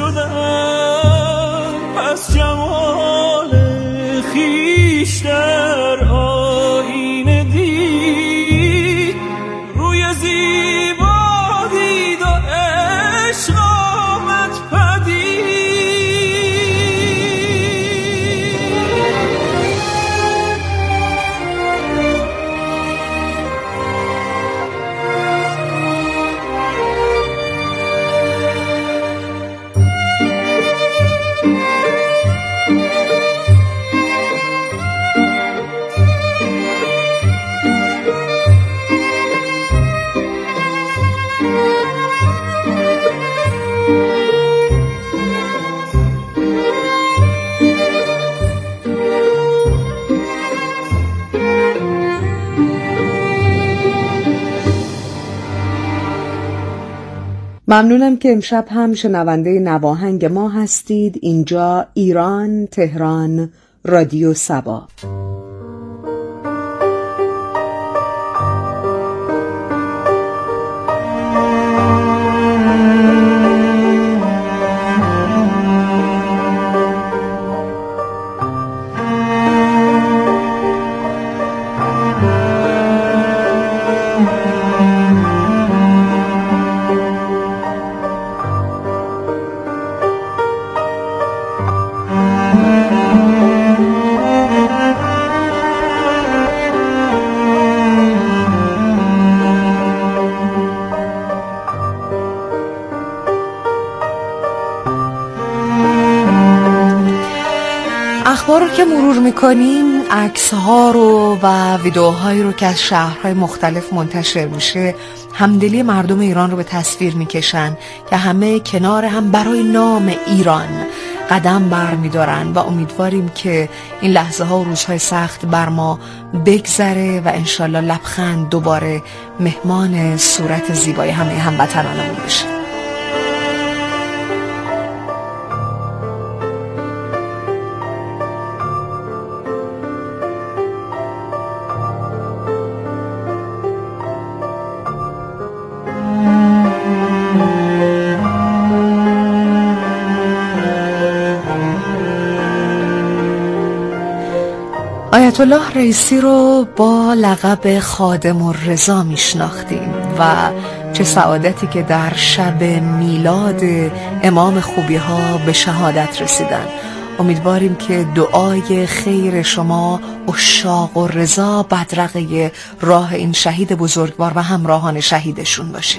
شدم، پس جمال خویش در آینه دید، روی زیبا دید و عشق آمد پدید. ممنونم که امشب هم شنونده نواهنگ ما هستید. اینجا ایران، تهران، رادیو سبا. اخبار رو که مرور میکنیم، عکس‌ها رو و ویدیوهایی رو که از شهرهای مختلف منتشر میشه همدلی مردم ایران رو به تصویر میکشن که همه کنار هم برای نام ایران قدم برمیدارن و امیدواریم که این لحظه ها و روزهای سخت بر ما بگذره و انشالله لبخند دوباره مهمان صورت زیبای همه هموطنانمون بشه. آیت الله رئیسی رو با لقب خادم الرضا میشناختیم و چه سعادتی که در شب میلاد امام خوبی ها به شهادت رسیدن. امیدواریم که دعای خیر شما عشاق الرضا بدرقه راه این شهید بزرگوار و همراهان شهیدشون باشه.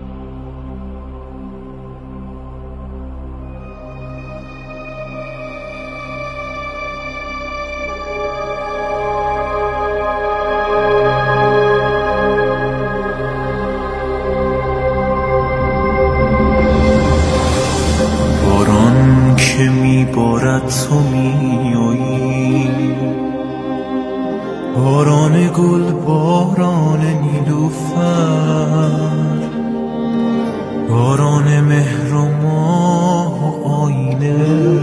تو میایی باران گل، باران نیلوفر، باران مهر و ماه و آینه،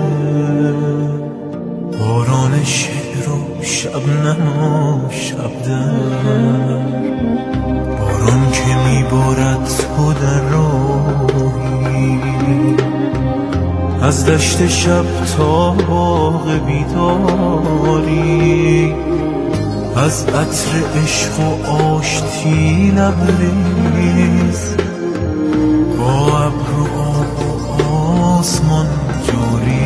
باران شعر و شبنم و شبدر، باران که میبارد تو در راهی از دشت شب تا باغ بیداری، از عطر عشق و آشتی لبریز، با ابر و آب و آسمان جاری.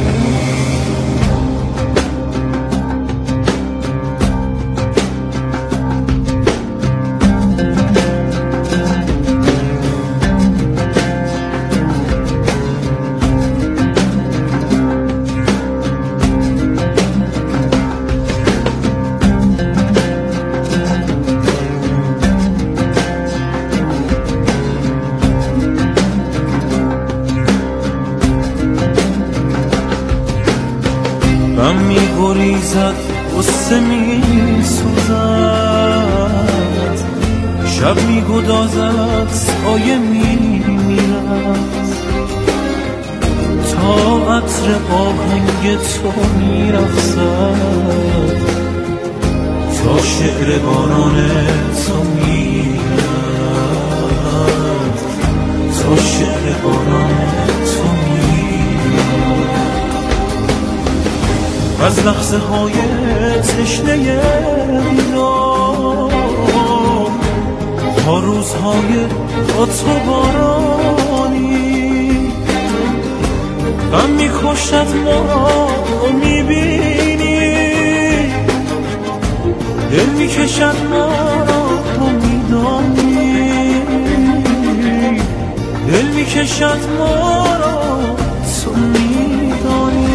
غم می‌گریزد، غصه می‌سوزد، شب می‌گدازد، سایه می‌میرد، تا عطر آهنگ تو می‌رقصد، تا شعر باران تو می‌رد، تا شعر باران تو می‌رد. از لحظه های تشنه دیدار تا روزهای با تو بارانی غم میکشد ما را میبینی دل میکشد ما را تو میدانی دل میکشد ما را تو میدانی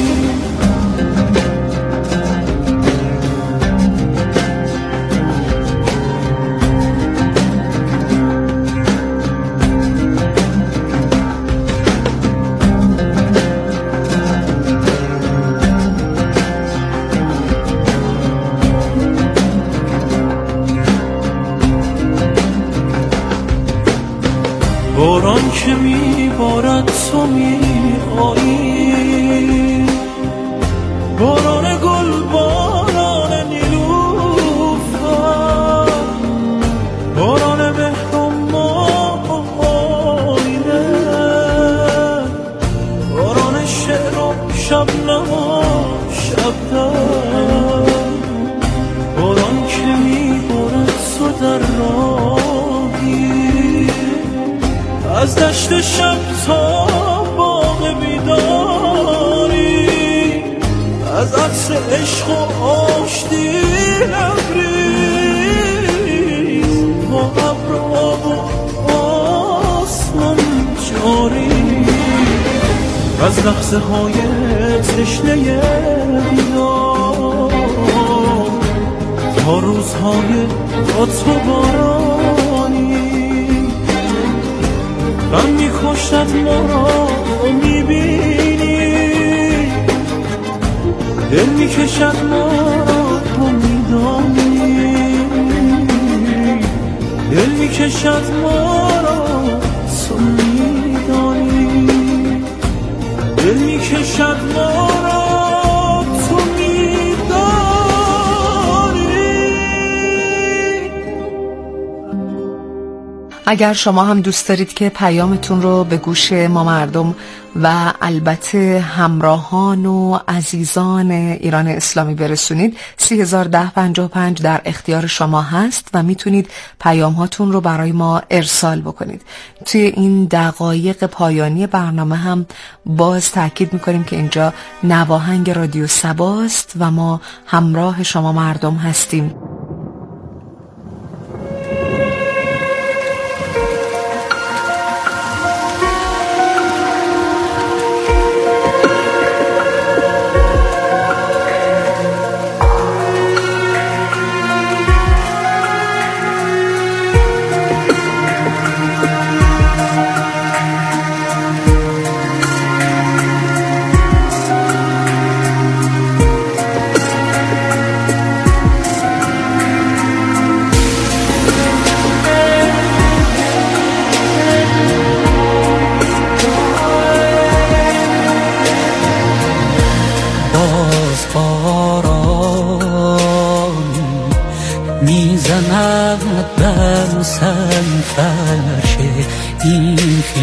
باران که میبارد تو میآیی باران گل باران نیلوفر باران مهر و ماهینه باران شعر و شبنم و شبنم باران که میبارد تو در راهی از دشت شب تا باغ بیداری از عطر عشق و آشتی لبریز با ابر آب و آسمان جاری از لحظه های تشنه دیدار تا روزهای با تو بارانی غم میکشد ما را میبینی دل میکشد ما را تو میدانی دل میکشد ما را تو میدانی دل میکشد ما را تو اگر شما هم دوست دارید که پیامتون رو به گوش ما مردم و البته همراهان و عزیزان ایران اسلامی برسونید 301055 در اختیار شما هست و میتونید پیام هاتون رو برای ما ارسال بکنید. توی این دقایق پایانی برنامه هم باز تاکید میکنیم که اینجا نواهنگ رادیو صباست و ما همراه شما مردم هستیم. فرش این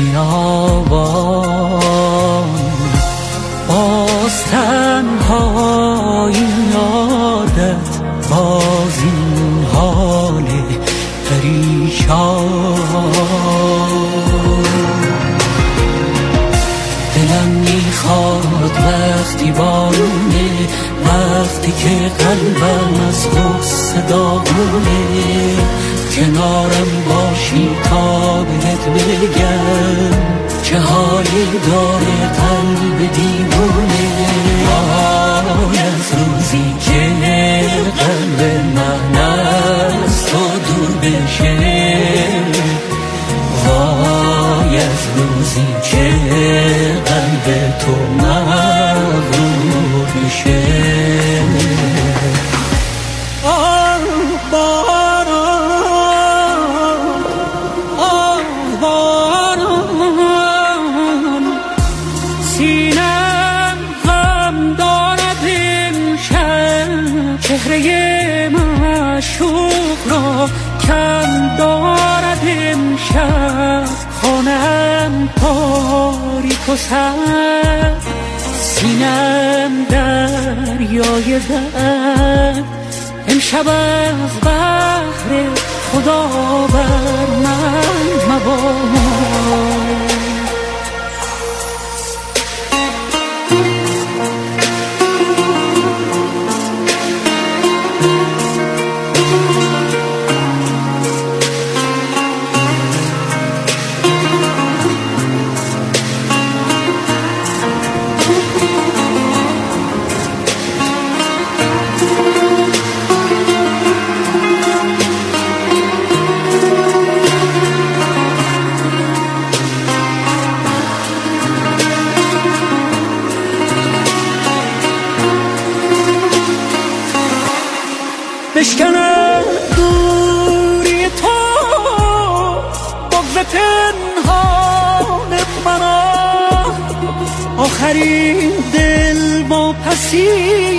خیابان باز تنهای یادت باز این حال پریشان دلم میخواد وقتی بارونه وقتی که قلبم از غصه داغونه کنارم باشی تا بهت بگم چه حالی داره قلب دیوونه وای از روزی که قلب من از تو دور بشه وای از روزی که قلب تو مغرور بشه چهره معشوق را کم دارد امشب خانم تاریک و سرد سینم دریای درد امشب از بحر خدا بر من مباد. بشکنم دوری تو بغض پنهان مرا، آخرین دل با پسی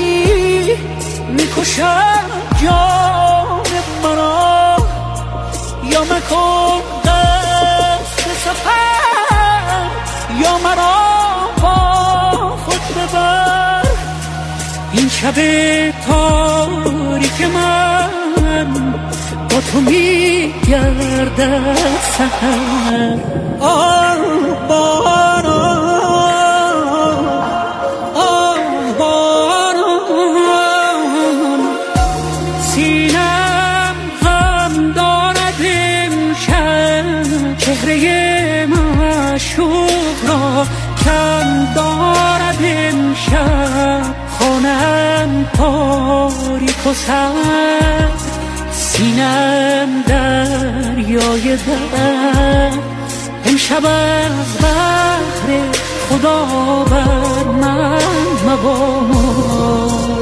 میکشد جان مرا. یا مکن قصد سفر یا مرا با خود ببر، این شب تاریک من با تو میگردد سحر. آه باران آه باران، سینم غم دارد امشب، چهره معشوق را کم دارد امشب. خانم تاریک و سرد، سینم دریای درد امشب از بحر خدا بر من مباد.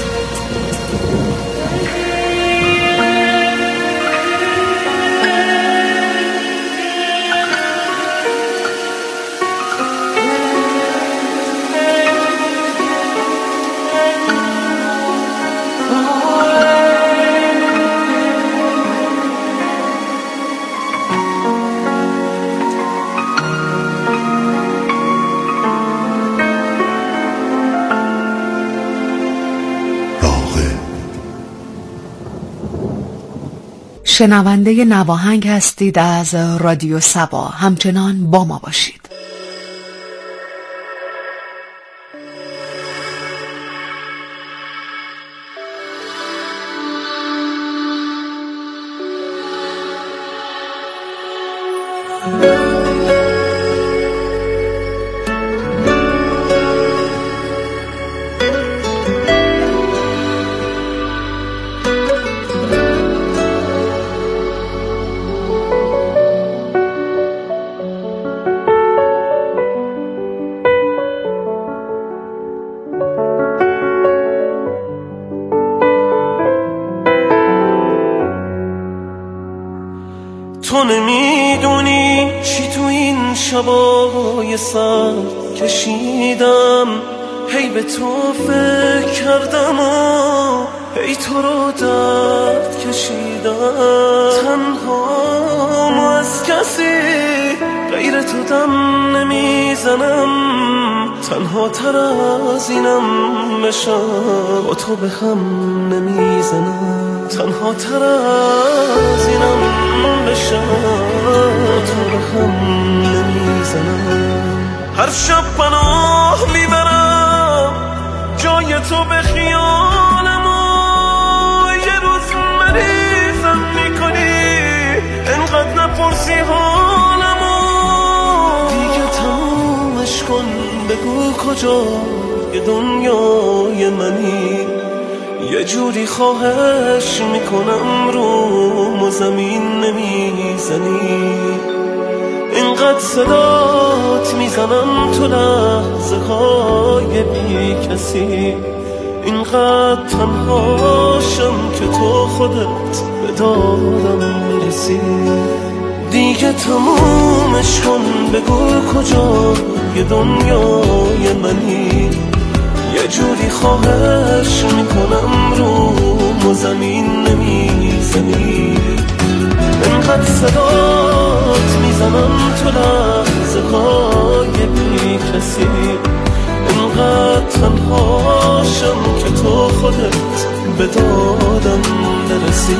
شنونده نواهنگ هستید از رادیو سبا، همچنان با ما باشید. تو نمیدونی چی تو این شبای سر کشیدم، هی به تو فکر کردم و هی تو رو درد کشیدم. تنها از کسی غیر تو دم نمیزنم، تنها تر از اینم بشم با تو به هم نمیزنم. تنها تر از اینم بشم با تو به هم نمیزنم. هر شب پناه میبرم جای تو به خیالم و یه روز مریضم میکنی انقدر نپرسی حالم و دیگه تمومش کن، بگو کجا یه دنیای منی. یه جوری خواهش میکنم روم و زمین نمیزنی، اینقدر صدات میزنم تو لحظه های بی کسی، اینقدر تنهاشم که تو خودت به دادم برسی. دیگه تمومش کن، بگو کجا یه دنیای منی. یه جوری خواهش میکنم روم و زمین نمیزنی، انقدر صدات میزنم تو لحظه های بی کسی، انقدر به دادم برسی.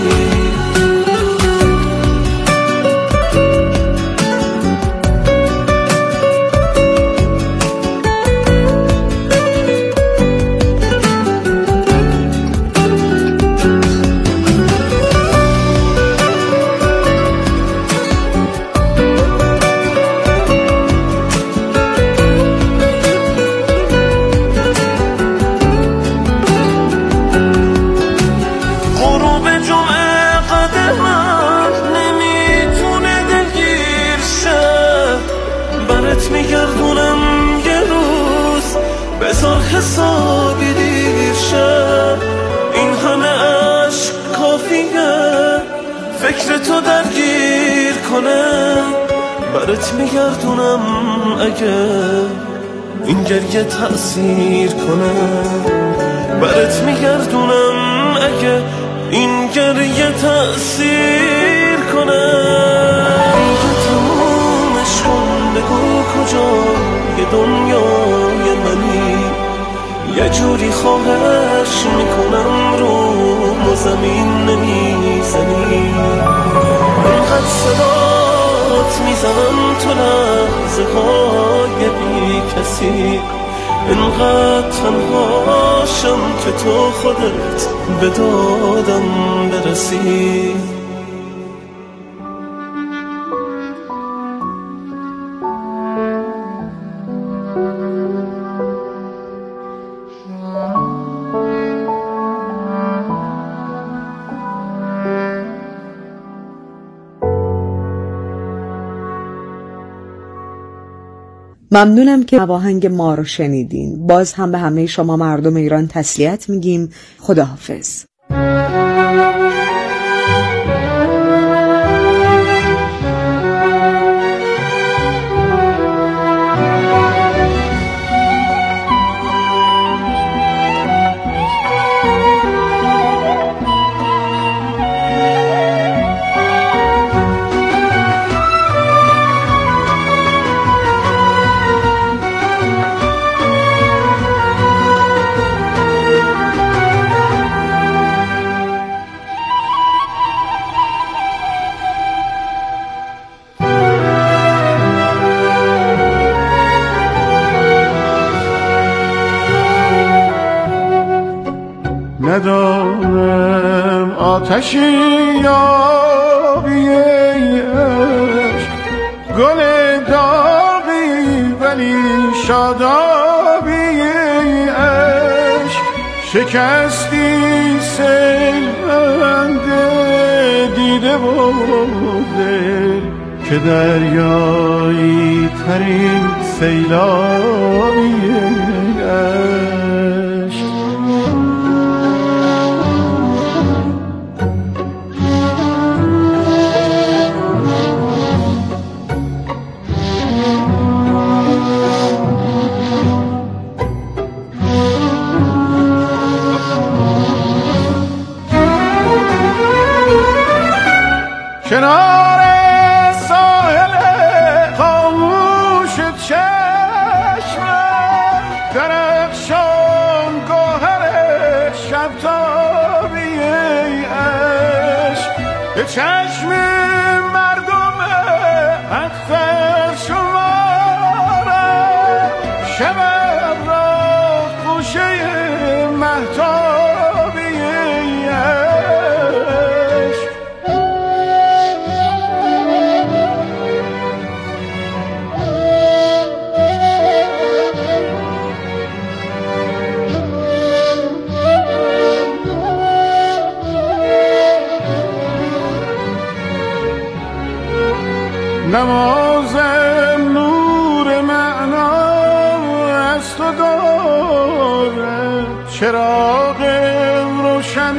حسابی دیر شد این همه عشق کافیه فکر تو درگیر کنه برات میگردونم اگه این گریه تأثیر کنه برات میگردونم اگه این گریه تأثیر کنه یه تمومش کن بگو کجای دنیای منی یه جوری خواهش میکنم رو زمین نمیزنی انقدر صدات میزنم تو لحظه های بی کسی انقدر تنهاشم که تو خودت به دادم برسی. ممنونم که نواهنگ ما رو شنیدین. باز هم به همه شما مردم ایران تسلیت میگیم. خداحافظ. ندانم آتشی یا بیش گل داغی ولی شادابی عشق شکستی سیلند دیده و دل که دریایی ترین سیلابی عشق کنار ساحل خاموش چشمم درخشان گوهر شبتابی عشق به چشم مردم اختر شمارم شبم را خوشه مهتابی عشق نمازم نور معنا از تو دارد چراغ روشن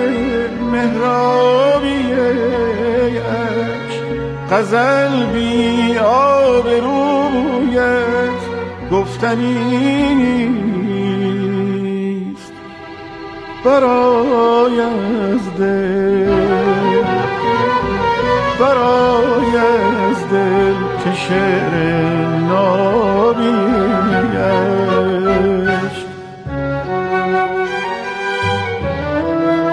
محرابی عشق غزل بی آب رویت گفتنیست برای از دل برای از دل که شعر نابی گشت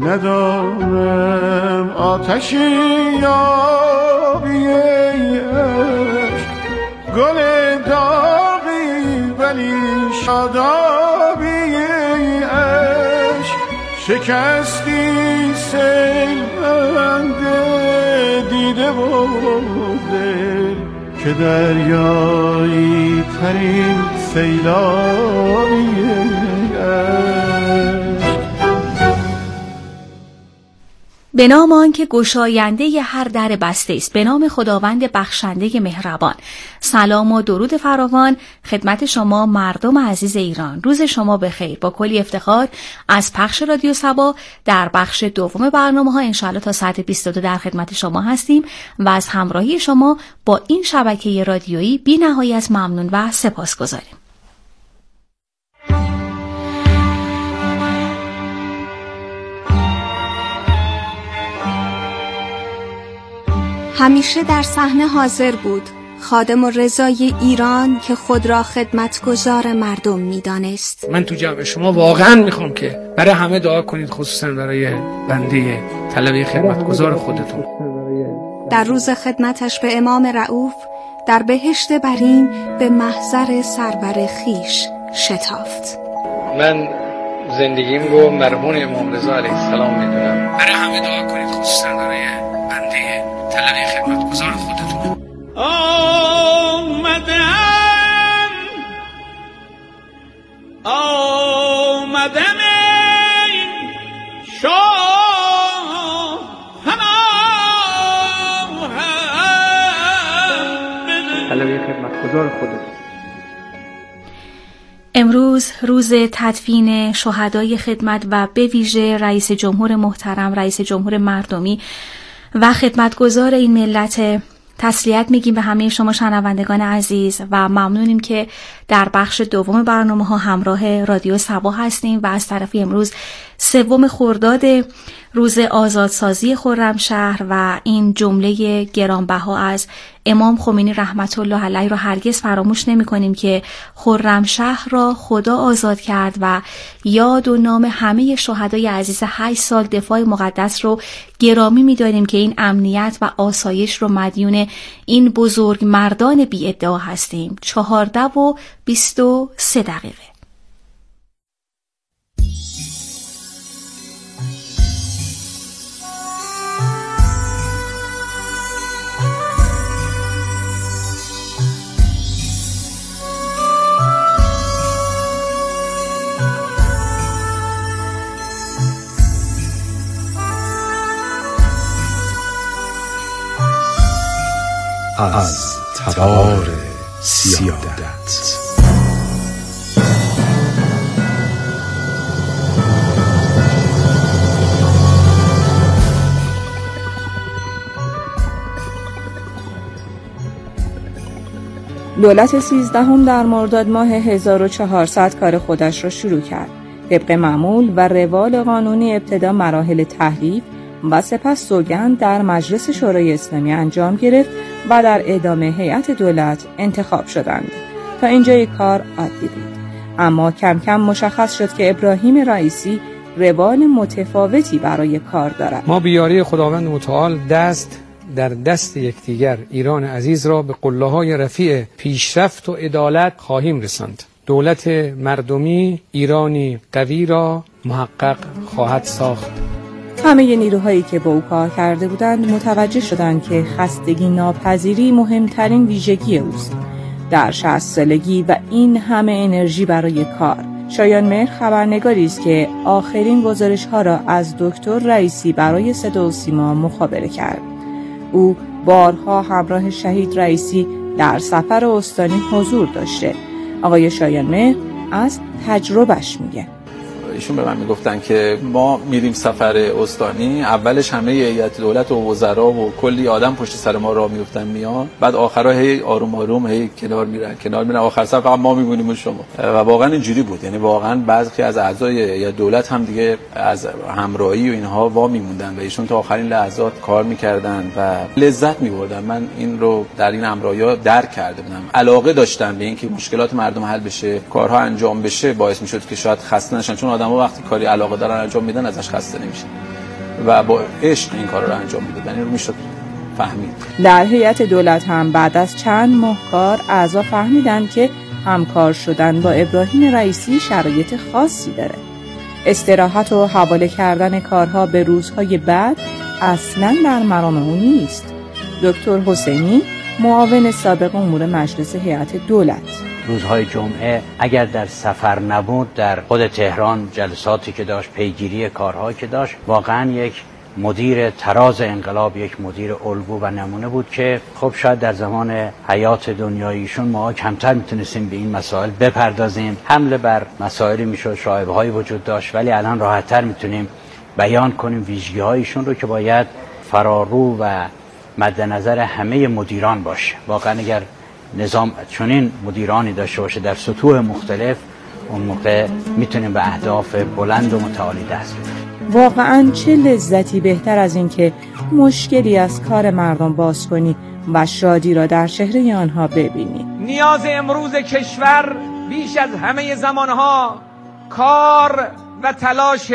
ندانم آتشی یابی ای عشق، گل داغی ولی شادابی ای عشق، شکستی سیل بنده دیده و دل که دریایی ترین سیلابی به نام آنکه گشاینده ی هر در بسته است، به نام خداوند بخشنده مهربان. سلام و درود فراوان خدمت شما مردم عزیز ایران. روز شما بخیر. با کلی افتخار از پخش رادیو صبا در بخش دوم برنامه‌ها انشاءالله تا ساعت 22 در خدمت شما هستیم و از همراهی شما با این شبکه رادیویی بی‌نهایت ممنون و سپاسگزاریم. همیشه در صحنه حاضر بود، خادم و رضای ایران که خود را خدمتگزار مردم می‌دانست. من تو جمع شما واقعا میخوام که برای همه دعا کنید، خصوصا برای بنده طلبه خدمتگزار خودتون. در روز خدمتش به امام رؤوف در بهشت برین به محضر سرور خیش شتافت. من زندگیم رو مرهون امام رضا علیه السلام میدونم. برای همه دعا کنید، خصوصا برای بنده طلبه خدمتگزار خودتون. آمدم شاه طلبه خدمتگزار خودتون. امروز روز تدفین شهدای خدمت و به ویژه رئیس جمهور محترم، رئیس جمهور مردمی و خدمتگزار این ملت. تسلیت میگیم به همه شما شنوندگان عزیز و ممنونیم که در بخش دوم برنامه‌ها همراه رادیو صبا هستیم و از طرفی امروز 3 خرداد روز آزادسازی خرمشهر و این جمله گرانبها از امام خمینی رحمت الله علیه را هرگز فراموش نمی‌کنیم که خرمشهر را خدا آزاد کرد و یاد و نام همه شهدای عزیز 8 سال دفاع مقدس رو گرامی می‌داریم که این امنیت و آسایش رو مدیون این بزرگ مردان بی ادعا هستیم. 14:23 از تبار سیادت. دولت 13 در مرداد ماه 1400 کار خودش را شروع کرد. طبق معمول و روال قانونی ابتدا مراحل تحلیف و سپس سوگند در مجلس شورای اسلامی انجام گرفت و در ادامه هیئت دولت انتخاب شدند. تا اینجای کار عادی بود، اما کم کم مشخص شد که ابراهیم رئیسی روال متفاوتی برای کار دارد. ما به یاری خداوند متعال دست در دست یکدیگر ایران عزیز را به قله‌های رفیع پیشرفت و عدالت خواهیم رساند. دولت مردمی ایرانی قوی را محقق خواهد ساخت. همه نیروهایی که با او کار کرده بودند متوجه شدند که خستگی ناپذیری مهمترین ویژگی اوست. در 60 سالگی و این همه انرژی برای کار. شایان مهر خبرنگاری است که آخرین گزارش‌ها را از دکتر رئیسی برای صدا و سیما مخابره کرد. او بارها همراه شهید رئیسی در سفر استانی حضور داشته. آقای شایان مهر از تجربهش میگه. ایشون به من میگفتن که ما میریم سفر استانی، اولش همه هیئت دولت و وزرا و کلی آدم پشت سر ما راه میافتن میان، بعد آخرا هی آروم آروم هی کنار میرن آخر سر فقط ما میمونیم و شما. و واقعا اینجوری بود، یعنی واقعا بعضی از اعضای هیئت دولت هم دیگه از همراهی و اینها وا میموندن و ایشون تا آخرین لحظات کار میکردن و لذت میبردن. من این رو در این همراهی‌ها درک کرده بودم. علاقه داشتم به اینکه مشکلات مردم حل بشه، کارها انجام بشه، باعث میشد که شاید خسته نشن، چون آدم‌ها وقتی کاری علاقه دارن انجام میدن ازش خسته نمیشن. و با عشق این کار رو انجام میدادن. این رو میشد فهمید. در هیئت دولت هم بعد از چند ماه کار اعضا فهمیدن که همکار شدن با ابراهیم رئیسی شرایط خاصی داره. استراحت و حواله کردن کارها به روزهای بعد اصلاً در مرام او نیست. دکتر حسینی معاون سابق امور مجلس هیئت دولت: روزهای جمعه اگر در سفر نبود، در خود تهران جلساتی که داشت، پیگیری کارهایی که داشت، واقعا یک مدیر تراز انقلاب، یک مدیر الگو و نمونه بود که خب شاید در زمان حیات دنیاییشون ما کمتر میتونستیم به این مسائل بپردازیم. حمله بر مسائلی میشد، شایبه‌هایی وجود داشت، ولی الان راحت‌تر میتونیم بیان کنیم ویژگی‌هایشون رو که باید فرارو و مد نظر همه مدیران باشه. واقعا اگر نظام چنین مدیرانی داشته باشه در سطوح مختلف، اون موقع میتونیم به اهداف بلند و متعالی دست بیاریم. واقعاً چه لذتی بهتر از این که مشکلی از کار مردم باز کنی و شادی را در چهره آنها ببینی. نیاز امروز کشور بیش از همه زمانها کار و تلاش،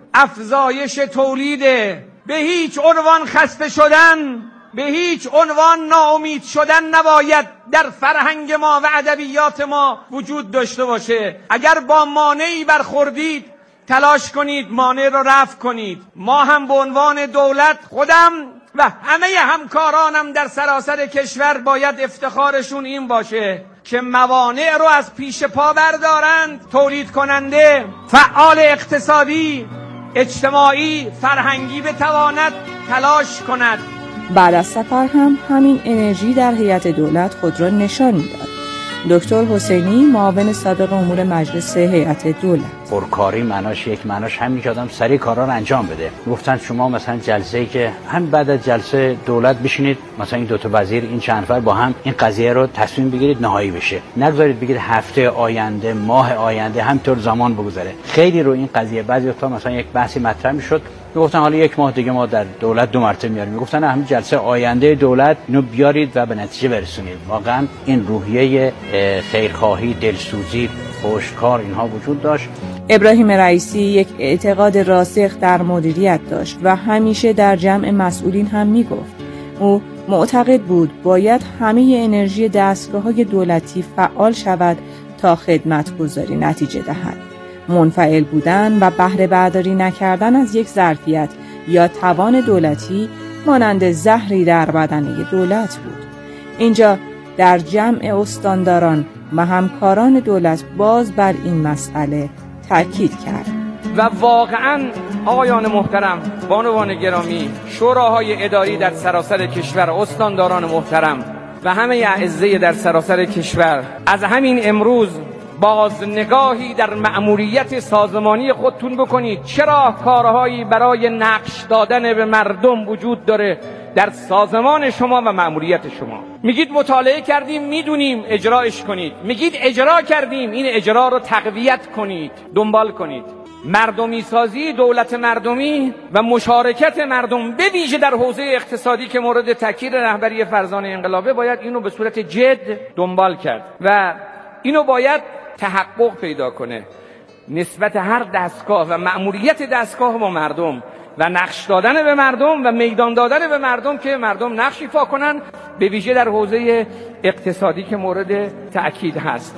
افزایش تولید، به هیچ عنوان خسته شدن، به هیچ عنوان ناامید شدن نباید در فرهنگ ما و ادبیات ما وجود داشته باشه. اگر با مانعی برخوردید تلاش کنید مانع رو رفع کنید. ما هم به عنوان دولت، خودم و همه همکارانم در سراسر کشور باید افتخارشون این باشه که موانع رو از پیش پا بردارند. تولید کننده، فعال اقتصادی، اجتماعی، فرهنگی بتواند تلاش کند. بعد از سفر هم همین انرژی در هیئت دولت خود را نشان میداد. دکتر حسینی معاون سابق امور مجلس هیئت دولت: پرکاری معناش همین که آدم سریع کارا رو انجام بده. گفتن شما مثلا جلسه‌ای که هم بعد از جلسه دولت بشینید، مثلا این دو تا وزیر، این چند نفر با هم این قضیه رو تصمیم بگیرید نهایی بشه. نگذارید بگید هفته آینده، ماه آینده، همینطور زمان بگذره. خیلی رو این قضیه بعضی وقتا مثلا یک بحثی مطرح میشد، میگفتن حالا یک ماه دیگه ما در دولت 2 مرتبه میاریم. میگفتن همین جلسه آینده دولت اینو بیارید و به نتیجه برسونید. واقعا این روحیه خیرخواهی، دلسوزی، پشتکار اینها وجود داشت. ابراهیم رئیسی یک اعتقاد راسخ در مدیریت داشت و همیشه در جمع مسئولین هم میگفت. او معتقد بود باید همه انرژی دستگاه‌های دولتی فعال شود تا خدمت‌گزاری نتیجه دهد. منفعل بودن و بهره برداری نکردن از یک ظرفیت یا توان دولتی مانند زهری در بدنه دولت بود. اینجا در جمع استانداران و همکاران دولت باز بر این مسئله تاکید کرد. و واقعاً آقایان محترم، بانوان گرامی، شوراهای اداری در سراسر کشور، استانداران محترم و همه اعضای در سراسر کشور، از همین امروز باز نگاهی در مأموریت سازمانی خودتون بکنید. چرا کارهایی برای نقش دادن به مردم وجود داره در سازمان شما و مأموریت شما. میگید مطالعه کردیم، میدونیم، اجراش کنید. میگید اجرا کردیم، این اجرا رو تقویت کنید، دنبال کنید. مردمی سازی، دولت مردمی و مشارکت مردم به ویژه در حوزه اقتصادی که مورد تاکید رهبری فرزانه انقلابه، باید اینو به صورت جد دنبال کرد و اینو باید تحقق پیدا کنه نسبت هر دستگاه و مأموریت دستگاه با مردم و نقش دادن به مردم و میدان دادن به مردم که مردم نقش ایفا کنن، به ویژه در حوزه اقتصادی که مورد تأکید هست.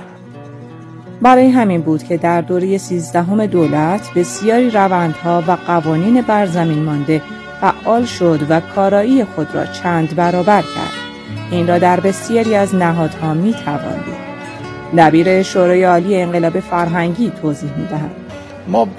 برای همین بود که در دوره 13 دولت بسیاری روندها و قوانین بر زمین مانده فعال شد و کارایی خود را چند برابر کرد. این را در بسیاری از نهادها می‌توان دید. دبیر شورای عالی انقلاب فرهنگی توضیح می‌دهد. ما